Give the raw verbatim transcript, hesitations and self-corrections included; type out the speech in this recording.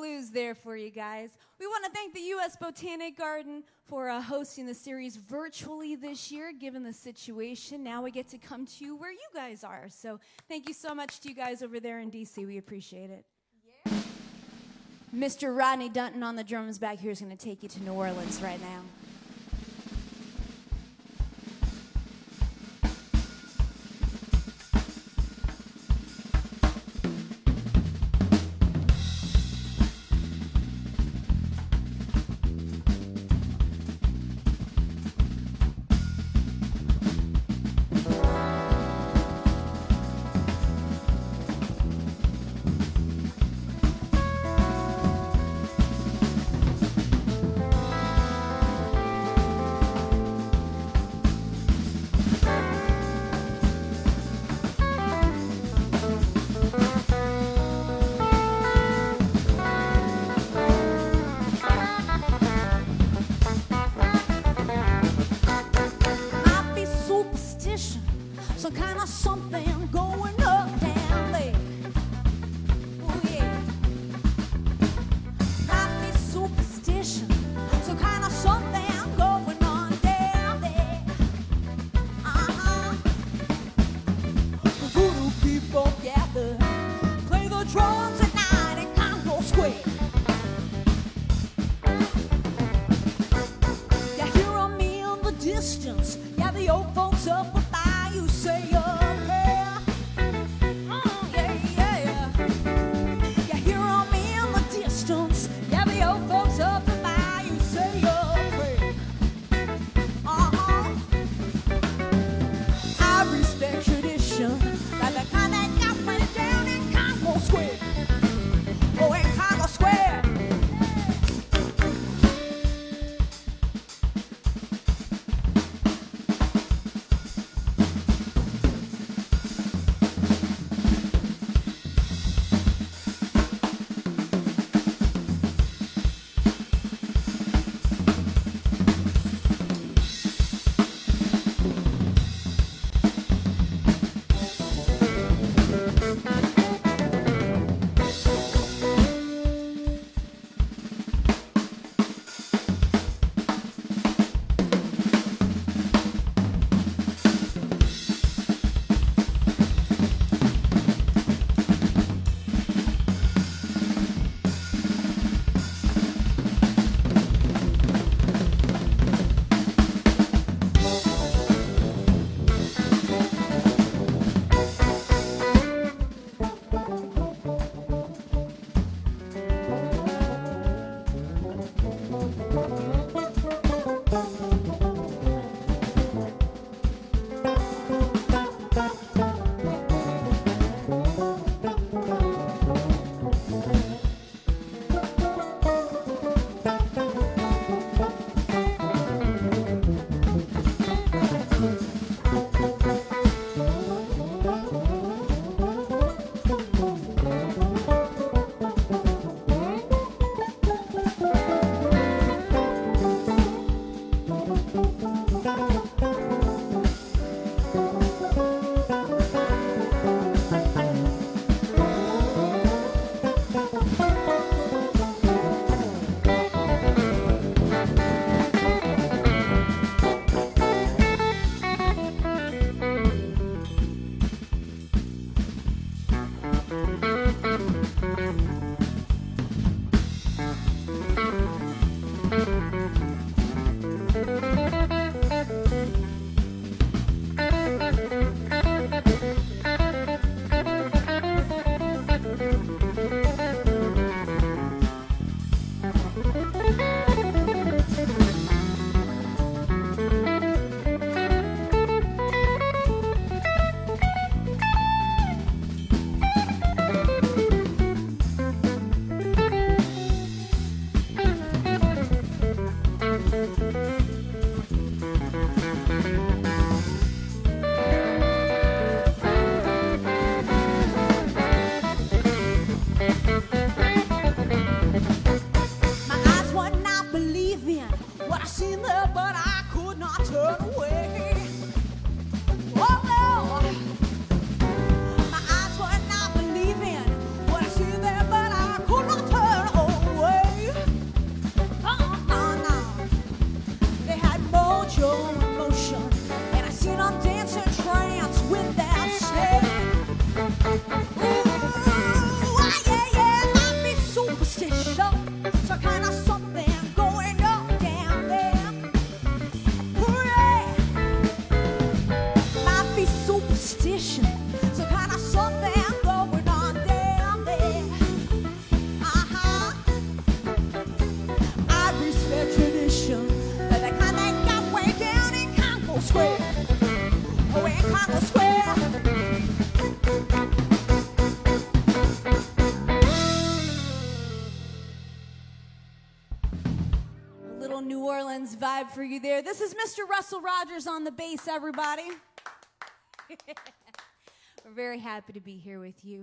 Blues there for you guys. We want to thank the U S Botanic Garden for uh, hosting the series virtually this year, given the situation. Now we get to come to you where you guys are. So thank you so much to you guys over there in D C. We appreciate it. Yeah. Mister Rodney Dunton on the drums back here is going to take you to New Orleans right now. Little New Orleans vibe for you there. This is Mister Russell Rogers on the bass, everybody. We're very happy to be here with you.